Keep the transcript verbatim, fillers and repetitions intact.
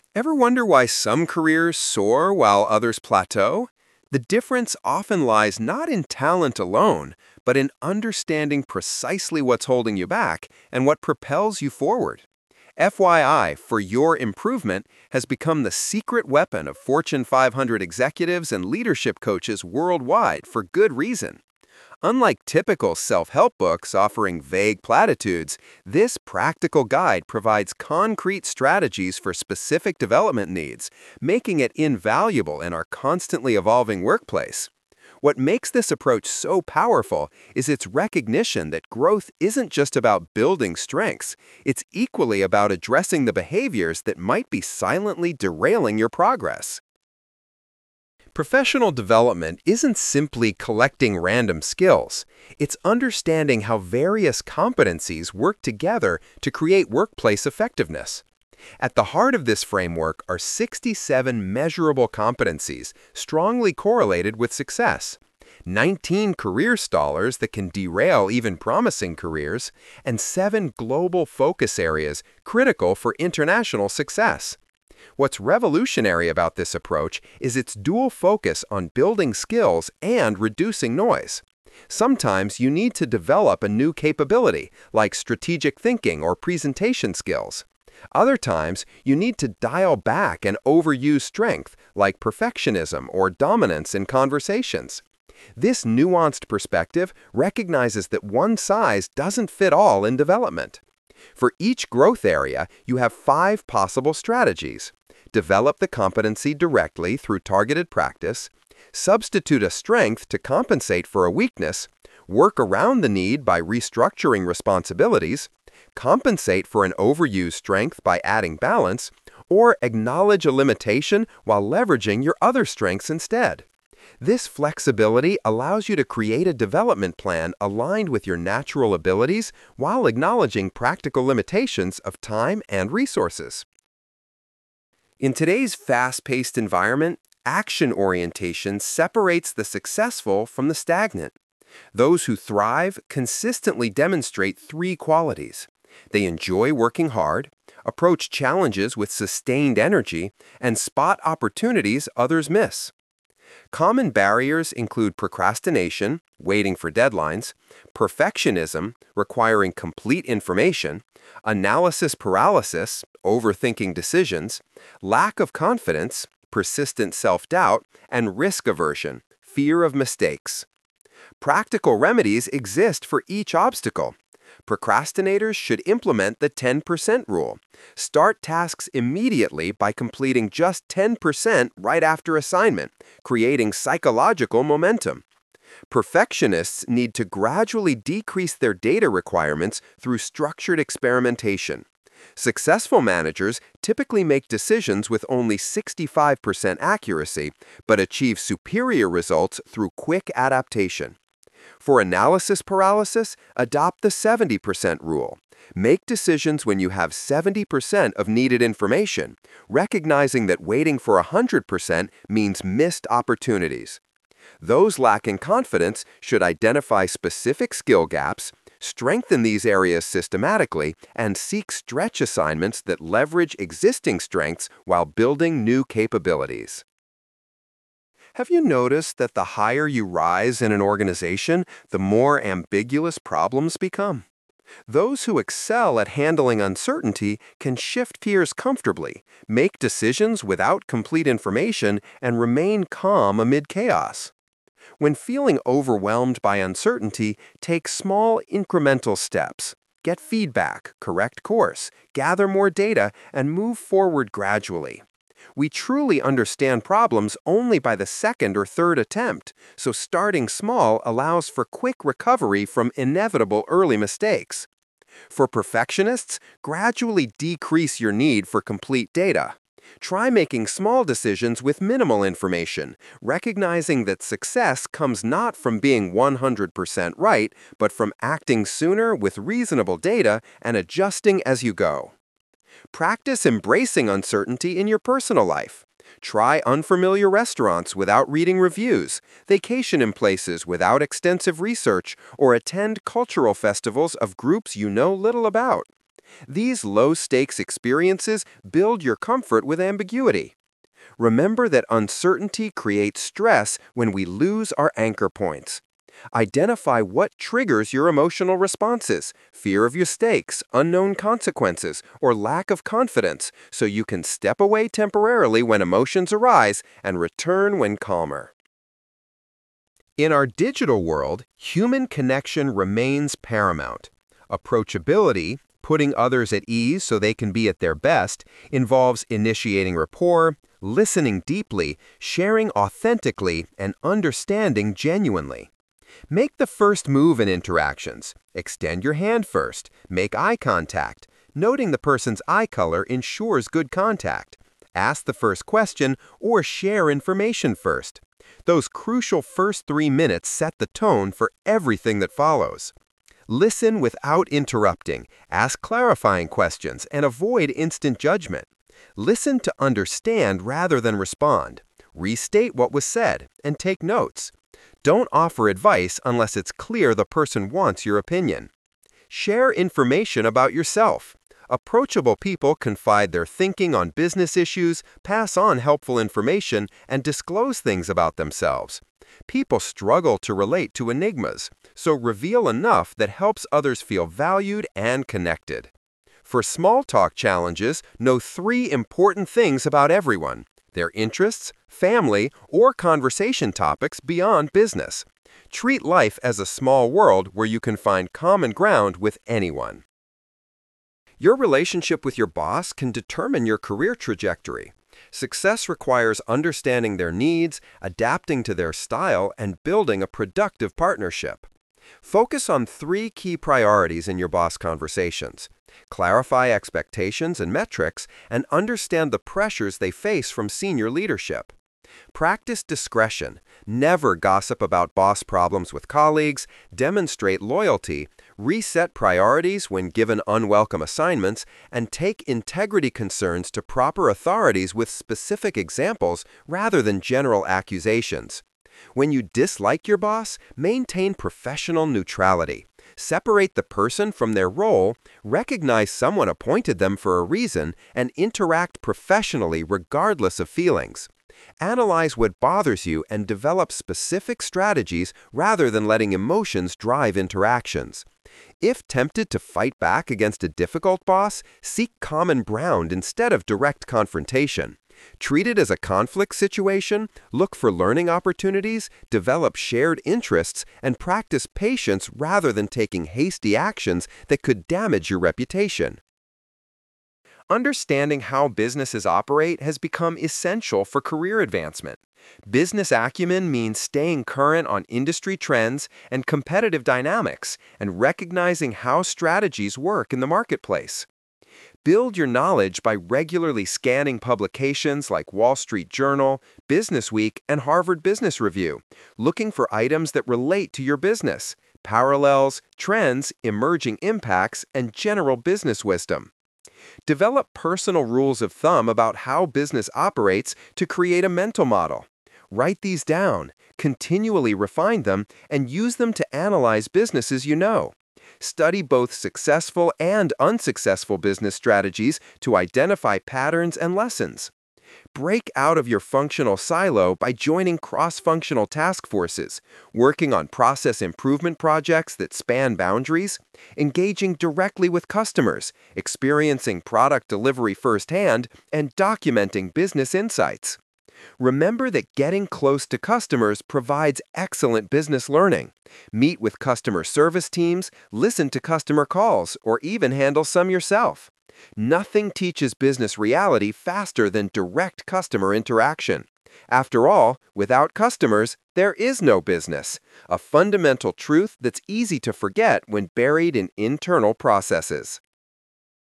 Ever wonder why some careers soar while others plateau? The difference often lies not in talent alone, but in understanding precisely what's holding you back and what propels you forward. F Y I, for your improvement, has become the secret weapon of Fortune five hundred executives and leadership coaches worldwide for good reason. Unlike typical self-help books offering vague platitudes, this practical guide provides concrete strategies for specific development needs, making it invaluable in our constantly evolving workplace. What makes this approach so powerful is its recognition that growth isn't just about building strengths, it's equally about addressing the behaviors that might be silently derailing your progress. Professional development isn't simply collecting random skills. It's understanding how various competencies work together to create workplace effectiveness. At the heart of this framework are sixty-seven measurable competencies strongly correlated with success, nineteen career stallers that can derail even promising careers, and seven global focus areas critical for international success. What's revolutionary about this approach is its dual focus on building skills and reducing noise. Sometimes you need to develop a new capability, like strategic thinking or presentation skills. Other times, you need to dial back an overused strength, like perfectionism or dominance in conversations. This nuanced perspective recognizes that one size doesn't fit all in development. For each growth area, you have five possible strategies. Develop the competency directly through targeted practice, substitute a strength to compensate for a weakness, work around the need by restructuring responsibilities, compensate for an overused strength by adding balance, or acknowledge a limitation while leveraging your other strengths instead. This flexibility allows you to create a development plan aligned with your natural abilities while acknowledging practical limitations of time and resources. In today's fast-paced environment, action orientation separates the successful from the stagnant. Those who thrive consistently demonstrate three qualities. They enjoy working hard, approach challenges with sustained energy, and spot opportunities others miss. Common barriers include procrastination, waiting for deadlines, perfectionism, requiring complete information, analysis paralysis, overthinking decisions, lack of confidence, persistent self-doubt, and risk aversion, fear of mistakes. Practical remedies exist for each obstacle. Procrastinators should implement the ten percent rule. Start tasks immediately by completing just ten percent right after assignment, creating psychological momentum. Perfectionists need to gradually decrease their data requirements through structured experimentation. Successful managers typically make decisions with only sixty-five percent accuracy, but achieve superior results through quick adaptation. For analysis paralysis, adopt the seventy percent rule. Make decisions when you have seventy percent of needed information, recognizing that waiting for one hundred percent means missed opportunities. Those lacking confidence should identify specific skill gaps, strengthen these areas systematically, and seek stretch assignments that leverage existing strengths while building new capabilities. Have you noticed that the higher you rise in an organization, the more ambiguous problems become? Those who excel at handling uncertainty can shift gears comfortably, make decisions without complete information, and remain calm amid chaos. When feeling overwhelmed by uncertainty, take small incremental steps. Get feedback, correct course, gather more data, and move forward gradually. We truly understand problems only by the second or third attempt, so starting small allows for quick recovery from inevitable early mistakes. For perfectionists, gradually decrease your need for complete data. Try making small decisions with minimal information, recognizing that success comes not from being one hundred percent right, but from acting sooner with reasonable data and adjusting as you go. Practice embracing uncertainty in your personal life. Try unfamiliar restaurants without reading reviews, vacation in places without extensive research, or attend cultural festivals of groups you know little about. These low-stakes experiences build your comfort with ambiguity. Remember that uncertainty creates stress when we lose our anchor points. Identify what triggers your emotional responses, fear of mistakes, unknown consequences, or lack of confidence, so you can step away temporarily when emotions arise and return when calmer. In our digital world, human connection remains paramount. Approachability, putting others at ease so they can be at their best, involves initiating rapport, listening deeply, sharing authentically, and understanding genuinely. Make the first move in interactions. Extend your hand first. Make eye contact. Noting the person's eye color ensures good contact. Ask the first question or share information first. Those crucial first three minutes set the tone for everything that follows. Listen without interrupting. Ask clarifying questions and avoid instant judgment. Listen to understand rather than respond. Restate what was said and take notes. Don't offer advice unless it's clear the person wants your opinion. Share information about yourself. Approachable people confide their thinking on business issues, pass on helpful information, and disclose things about themselves. People struggle to relate to enigmas, so reveal enough that helps others feel valued and connected. For small talk challenges, know three important things about everyone: their interests, family, or conversation topics beyond business. Treat life as a small world where you can find common ground with anyone. Your relationship with your boss can determine your career trajectory. Success requires understanding their needs, adapting to their style, and building a productive partnership. Focus on three key priorities in your boss conversations. Clarify expectations and metrics, and understand the pressures they face from senior leadership. Practice discretion. Never gossip about boss problems with colleagues. Demonstrate loyalty. Reset priorities when given unwelcome assignments, and take integrity concerns to proper authorities with specific examples rather than general accusations. When you dislike your boss, maintain professional neutrality. Separate the person from their role, recognize someone appointed them for a reason, and interact professionally regardless of feelings. Analyze what bothers you and develop specific strategies rather than letting emotions drive interactions. If tempted to fight back against a difficult boss, seek common ground instead of direct confrontation. Treat it as a conflict situation, look for learning opportunities, develop shared interests, and practice patience rather than taking hasty actions that could damage your reputation. Understanding how businesses operate has become essential for career advancement. Business acumen means staying current on industry trends and competitive dynamics and recognizing how strategies work in the marketplace. Build your knowledge by regularly scanning publications like Wall Street Journal, Business Week, and Harvard Business Review, looking for items that relate to your business, parallels, trends, emerging impacts, and general business wisdom. Develop personal rules of thumb about how business operates to create a mental model. Write these down, continually refine them, and use them to analyze businesses you know. Study both successful and unsuccessful business strategies to identify patterns and lessons. Break out of your functional silo by joining cross-functional task forces, working on process improvement projects that span boundaries, engaging directly with customers, experiencing product delivery firsthand, and documenting business insights. Remember that getting close to customers provides excellent business learning. Meet with customer service teams, listen to customer calls, or even handle some yourself. Nothing teaches business reality faster than direct customer interaction. After all, without customers, there is no business, a fundamental truth that's easy to forget when buried in internal processes.